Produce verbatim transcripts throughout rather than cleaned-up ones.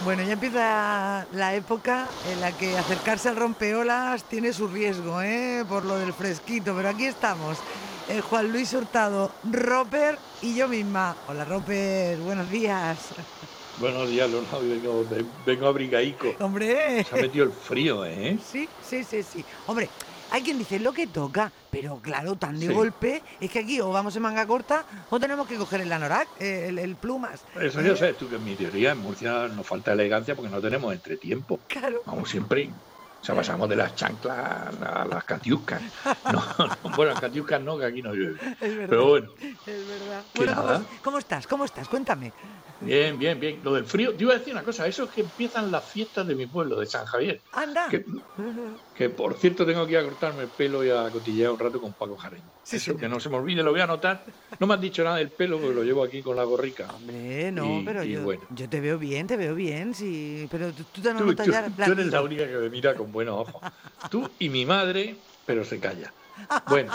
Bueno, ya empieza la época en la que acercarse al rompeolas tiene su riesgo, ¿eh? Por lo del fresquito, pero aquí estamos. Eh, Juan Luis Hurtado, Roper y yo misma. Hola, Roper, buenos días. Buenos días, Leonardo. Vengo, vengo abrigaico. Hombre, Se ha metido el frío, ¿eh? sí, sí, sí, sí. Hombre, hay quien dice lo que toca, pero claro, tan de Sí. golpe es que aquí o vamos en manga corta o tenemos que coger el anorak, eh, el, el plumas. Eso ya ¿Eh? sabes tú que en mi teoría en Murcia nos falta elegancia porque no tenemos entretiempo. Claro. Vamos siempre. O sea, pasamos de las chanclas a las catiuscas. No, no, bueno, las catiuscas no, que aquí no llueve. Es verdad, Pero bueno, es verdad. que Bueno, ¿cómo, nada. ¿cómo estás? ¿Cómo estás? Cuéntame. Bien, bien, bien. Lo del frío, te iba a decir una cosa. Eso es que empiezan las fiestas de mi pueblo, de San Javier. Anda. Que, que por cierto tengo que ir a cortarme el pelo y a cotillear un rato con Paco Jareño. Sí, Eso, señor. que no se me olvide, lo voy a anotar. No me has dicho nada del pelo porque lo llevo aquí con la gorrica. Hombre, no, Y, pero y yo, bueno, yo te veo bien, te veo bien, sí. Pero tú, tú te lo tú, notas tú- ya tú eres la blanquito. única que me mira con buenos ojos. Tú y mi madre, pero se calla. Bueno,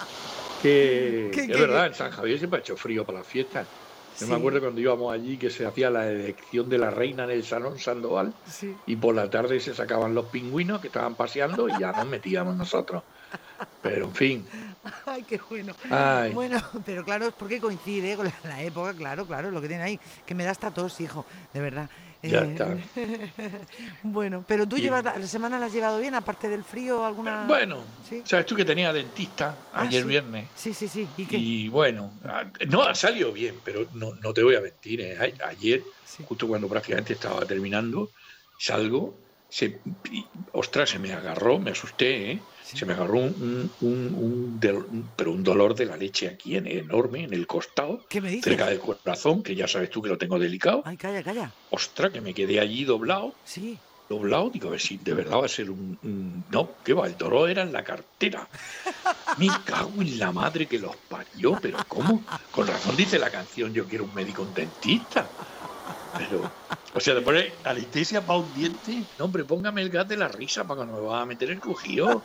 que ¿Qué, es qué, verdad, qué? en San Javier siempre ha hecho frío para las fiestas. Yo me Sí, acuerdo cuando íbamos allí que se hacía la elección de la reina en el Salón Sandoval sí. y por la tarde se sacaban los pingüinos que estaban paseando y ya nos metíamos nosotros. Pero en fin, Ay, qué bueno. ay, Bueno, pero claro, es porque coincide con la, la época, claro, claro, lo que tiene ahí. Que me da hasta tos, hijo, de verdad. ya Eh, está. bueno, pero tú Y, llevas, la, la semana la has llevado bien, aparte del frío, alguna... bueno, ¿Sí? sabes tú que tenía dentista Ah, ayer sí. viernes. Sí, sí, sí. ¿Y qué? Y bueno, no ha salido bien, pero no, no te voy a mentir. ¿eh? A- Ayer, Sí. justo cuando prácticamente estaba terminando, salgo, se, y, ostras, se me agarró, me asusté, ¿eh? Sí. Se me agarró un, un, un, del- un- pero un dolor de la leche aquí, en, enorme, en el costado, ¿Qué me cerca dices? del corazón, que ya sabes tú que lo tengo delicado. Ay, calla, calla. Ostras, que me quedé allí doblado, Sí. doblado, digo, a ver si de verdad va a ser un... un- no, qué va, el dolor era en la cartera. Me cago en la madre que los parió, pero ¿cómo? Con razón dice la canción, yo quiero un médico, un dentista. Pero, o sea, te pone anestesia para un diente. No, hombre, póngame el gas de la risa para que no me va a meter el crujido.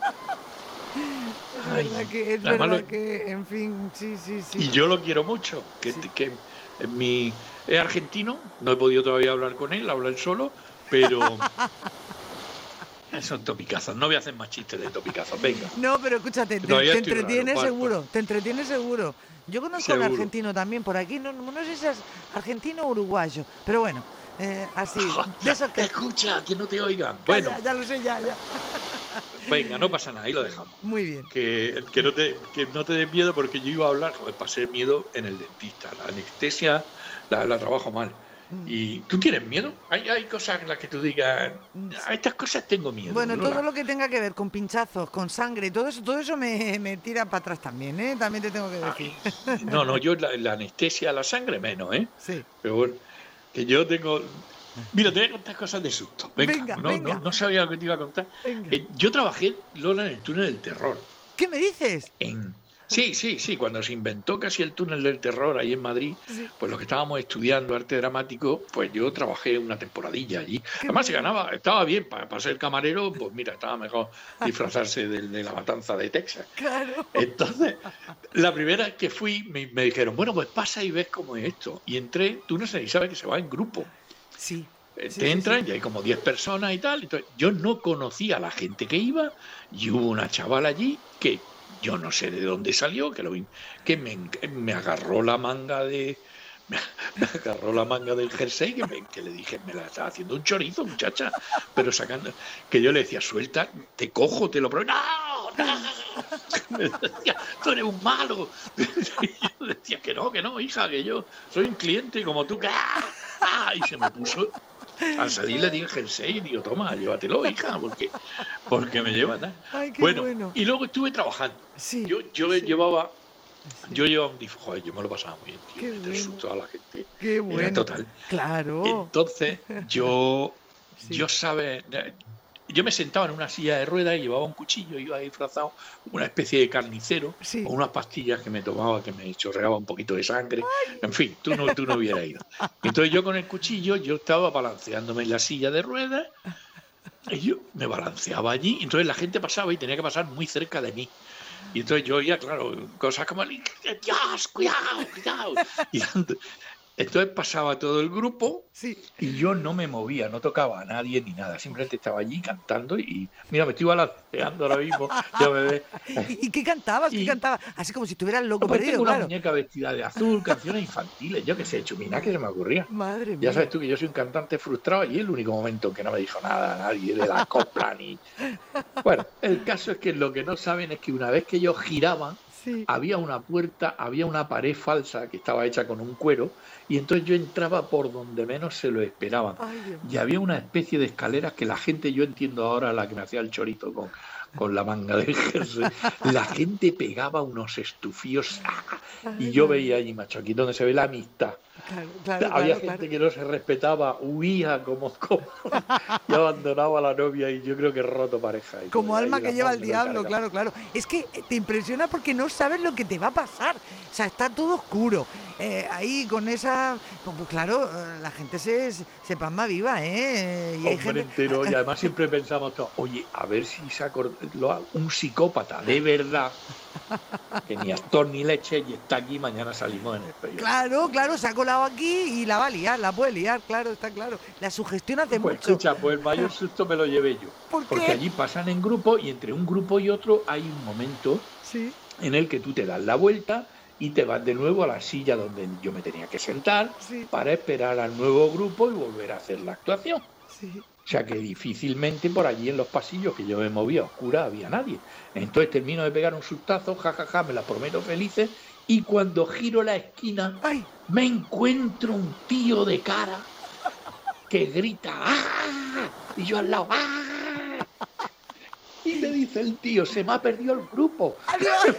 Es Ay, verdad que, es además verdad lo- que, en fin, sí, sí, y sí. yo lo quiero mucho. Que, Sí. que en mi, es argentino, no he podido todavía hablar con él, habla él solo, pero son topicazos. No voy a hacer más chistes de topicazos, venga. No, pero escúchate, te, Todavía te estoy raro, entretiene pa- pa- seguro, te entretiene seguro. Yo conozco a un seguro. argentino también por aquí, no, no sé si es argentino o uruguayo, pero bueno, eh, así, de esos que... Escucha, que no te oigan. Calla, Bueno, ya lo sé, ya, ya. venga, no pasa nada, ahí lo dejamos. Muy bien. Que, que no te que no te des miedo porque yo iba a hablar, joder, pasé miedo en el dentista. La anestesia la, la trabajo mal. ¿Y tú tienes miedo? Hay, hay cosas en las que tú digas, a estas cosas tengo miedo. Bueno, Lola. todo lo que tenga que ver con pinchazos, con sangre, todo eso, todo eso me, me tira para atrás también, ¿eh? También te tengo que decir. Ay, no, no, yo la, la anestesia, la sangre menos, ¿eh? Sí. Pero bueno, que yo tengo... Mira, te voy a contar cosas de susto. Venga, Venga, no, venga. No, no sabía lo que te iba a contar. Venga. Eh, yo trabajé, Lola, en el túnel del terror. ¿Qué me dices? En... Sí, sí, sí, cuando se inventó casi el túnel del terror ahí en Madrid, Sí. pues los que estábamos estudiando arte dramático, pues yo trabajé una temporadilla allí. Además se ganaba, estaba bien, para, para ser camarero, pues mira, estaba mejor disfrazarse de, de la matanza de Texas. Claro. Entonces, la primera vez que fui, me, me dijeron, bueno, pues pasa y ves cómo es esto. Y entré, tú no sé, ni sabes que se va en grupo. Sí. Eh, Sí, Te sí, entran sí. y hay como diez personas y tal. Entonces, yo no conocía a la gente que iba y hubo una chavala allí que yo no sé de dónde salió, que, lo, vi- que me, me agarró la manga de... Me, me agarró la manga del jersey que, me- que le dije, me la estaba haciendo un chorizo, muchacha, pero sacando... Que yo le decía, suelta, te cojo, te lo pruebo. ¡No! ¡No! Me decía, tú eres un malo. Y yo decía que no, que no, hija, que yo soy un cliente como tú. ¡Ah! ¡Ah! Y se me puso... Al salir le di el jersey y digo, toma, llévatelo, hija, porque, porque me lleva tal. Ay, qué Bueno, bueno. y luego estuve trabajando. Sí. Yo, yo sí, llevaba, sí. yo llevaba un disfraz, joder, yo me lo pasaba muy bien, tío, Qué meter bueno. susto a la gente. Qué Era bueno. total. Claro. Entonces, yo, Sí. yo sabes, yo me sentaba en una silla de ruedas y llevaba un cuchillo, iba disfrazado, una especie de carnicero, Sí. con unas pastillas que me tomaba, que me chorreaba un poquito de sangre. En fin, tú no, tú no hubieras ido. Entonces yo con el cuchillo, yo estaba balanceándome en la silla de ruedas y yo me balanceaba allí. Entonces la gente pasaba y tenía que pasar muy cerca de mí. Y entonces yo oía, claro, cosas como, Dios, cuidado, cuidado. Y, Entonces pasaba todo el grupo Sí. y yo no me movía, no tocaba a nadie ni nada, simplemente estaba allí cantando y mira, me estoy balanceando ahora mismo, ya me ves. ¿Y, y qué cantabas? ¿Qué Y cantabas? Así como si estuvieras loco pues perdido, tengo una claro. muñeca vestida de azul, canciones infantiles, yo qué sé, chumina que se me ocurría. Madre Ya mía. sabes tú que yo soy un cantante frustrado y es el único momento en que no me dijo nada nadie de la copla ni... Bueno, el caso es que lo que no saben es que una vez que ellos giraban, Sí. había una puerta, había una pared falsa que estaba hecha con un cuero y entonces yo entraba por donde menos se lo esperaban. Ay, Dios Y mío. había una especie de escaleras que la gente, yo entiendo ahora la que me hacía el chorito con, con la manga de jersey, la gente pegaba unos estufíos ¡ah! Y Ay, yo madre. veía allí, macho, aquí donde se ve la amistad. Claro, claro, Había claro, gente claro. que no se respetaba, huía como, como y abandonaba a la novia y yo creo que he roto pareja. Y todo, Como y ahí alma el que lleva amor el me lo he diablo, cargado. claro, claro. Es que te impresiona porque no sabes lo que te va a pasar. O sea, está todo oscuro. Eh, ahí con esa... Pues pues claro, eh, la gente se, se pasma viva, ¿eh? Y hay Hombre gente... entero, y además siempre pensamos, todos, oye, a ver si se acord... lo- un psicópata de verdad, que ni actor ni leche, y está aquí, mañana salimos en el periódico. Claro, claro, se ha colado aquí y la va a liar, la puede liar, claro, está claro. La sugestión hace Pues mucho. escucha, pues el mayor susto me lo llevé yo, ¿Por porque qué? allí pasan en grupo y entre un grupo y otro hay un momento Sí, en el que tú te das la vuelta y te vas de nuevo a la silla donde yo me tenía que sentar sí, para esperar al nuevo grupo y volver a hacer la actuación. sí. O sea que difícilmente por allí en los pasillos que yo me movía a oscura había nadie. Entonces termino de pegar un sustazo, jajaja, ja, ja, me la prometo felices, y cuando giro la esquina ¡Ay! me encuentro un tío de cara que grita ¡ah! Y yo al lado ¡ah! Y me dice el tío, se me ha perdido el grupo. ¡Adiós!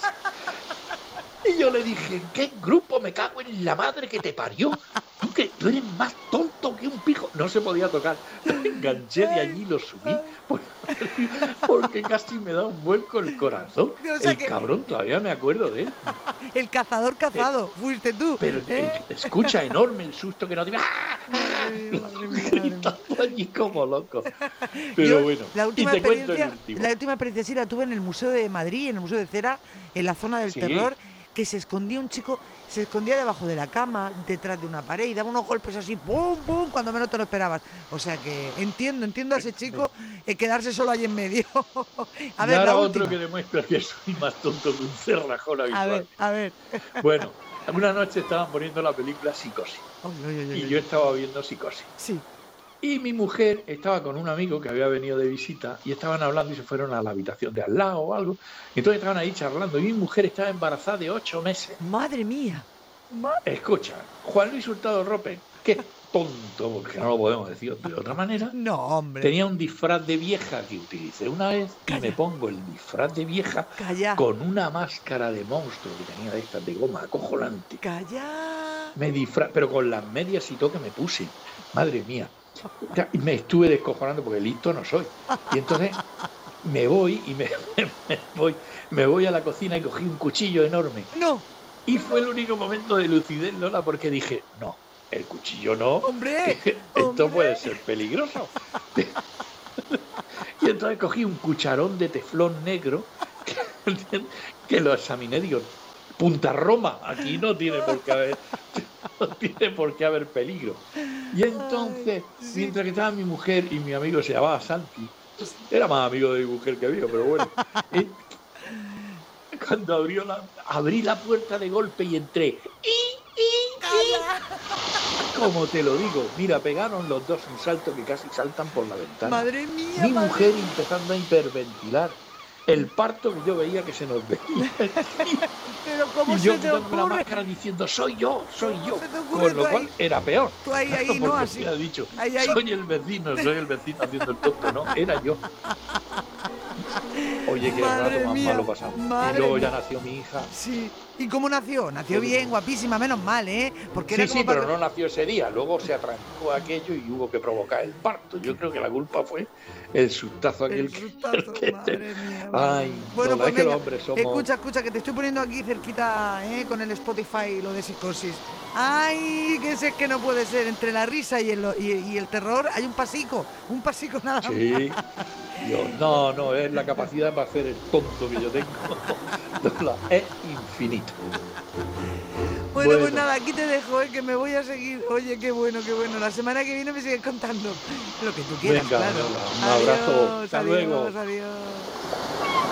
Y yo le dije, ¿en qué grupo? Me cago en la madre que te parió. Tú, que, tú eres más tonto que un pijo. No se podía tocar. Me enganché de allí y lo subí por- porque casi me da un vuelco el corazón. O sea El que- cabrón, todavía me acuerdo de él. El cazador cazado, fuiste tú. Pero ¿eh? eh, escucha, enorme el susto que nos dio. ¡Ah! Ay, madre mía, madre mía. Gritando allí como loco. Pero Yo, bueno, la y última te cuento el experiencia, último. la última experiencia sí la tuve en el Museo de Madrid, en el Museo de Cera, en la zona del Sí. terror, que se escondía un chico, se escondía debajo de la cama, detrás de una pared y daba unos golpes así, pum, pum, cuando menos te lo esperabas. O sea que entiendo, entiendo a ese chico eh, quedarse solo ahí en medio. A y ver, ahora la otro última. que demuestra que soy más tonto que un cerrajón A habitual. ver, a ver. Bueno, una noche estaban poniendo la película Psicosis Ay, ay, ay, y ay. yo estaba viendo Psicosis. Sí, Y mi mujer estaba con un amigo que había venido de visita y estaban hablando y se fueron a la habitación de al lado o algo. Entonces estaban ahí charlando y mi mujer estaba embarazada de ocho meses. madre mía. Ma- Escucha, Juan Luis Hurtado Rope, qué tonto, porque no lo podemos decir de otra manera, No, hombre. tenía un disfraz de vieja que utilicé una vez y Calla. me pongo el disfraz de vieja Calla, con una máscara de monstruo que tenía de estas de goma acojonante. calla. Me disfra pero con las medias y todo que me puse. Madre mía. Ya, y me estuve descojonando porque listo no soy. Y entonces me voy y me, me voy, me voy a la cocina y cogí un cuchillo enorme. No, Y fue el único momento de lucidez, Lola, porque dije, no, el cuchillo no, hombre. que esto hombre. puede ser peligroso. Y entonces cogí un cucharón de teflón negro que, que lo examiné, digo, Punta Roma, aquí no tiene por qué haber, no tiene por qué haber peligro. Y entonces, Ay, sí. mientras que estaba mi mujer y mi amigo se llamaba Santi, era más amigo de mi mujer que mío, pero bueno, y cuando abrió la, abrí la puerta de golpe y entré, y, y, y, como te lo digo, mira, pegaron los dos un salto que casi saltan por la ventana. Madre mía. Mi madre mujer mía. empezando a hiperventilar. El parto que yo veía que se nos veía. Pero ¿cómo Y yo se te quitándome la ocurre? máscara diciendo, soy yo, soy ¿Cómo yo. se te ocurre Con lo tú cual ahí? era peor. Tú ahí, ahí, Porque ¿no? Así. me ha dicho, Ahí, ahí. soy el vecino, soy el vecino haciendo el tonto. No, era yo. Oye, qué Madre rato más mía, malo pasamos. Y madre luego ya mía. nació mi hija. Sí. ¿Y cómo nació? Nació Sí. bien, guapísima, menos mal, ¿eh? Porque Sí, era como sí, para... pero no nació ese día. Luego se atrancó aquello y hubo que provocar el parto. Yo creo que la culpa fue el sustazo aquel El que... sustazo, que- madre mía. madre Ay, mía. Bueno, Lola, pues es que los venga, hombres somos... escucha, escucha, que te estoy poniendo aquí cerquita, ¿eh? Con el Spotify lo de Psicosis. Ay, que sé que no puede ser. Entre la risa y el, y, y el terror hay un pasico, un pasico nada más. Sí. Yo, no, no, es la capacidad para hacer el tonto que yo tengo. Lola, es infinito. Bueno, pues nada, aquí te dejo, ¿eh? Que me voy a seguir. Oye, qué bueno, qué bueno. La semana que viene me sigues contando lo que tú quieras, Venga, claro. venga, un abrazo. Adiós, Hasta adiós, luego. adiós.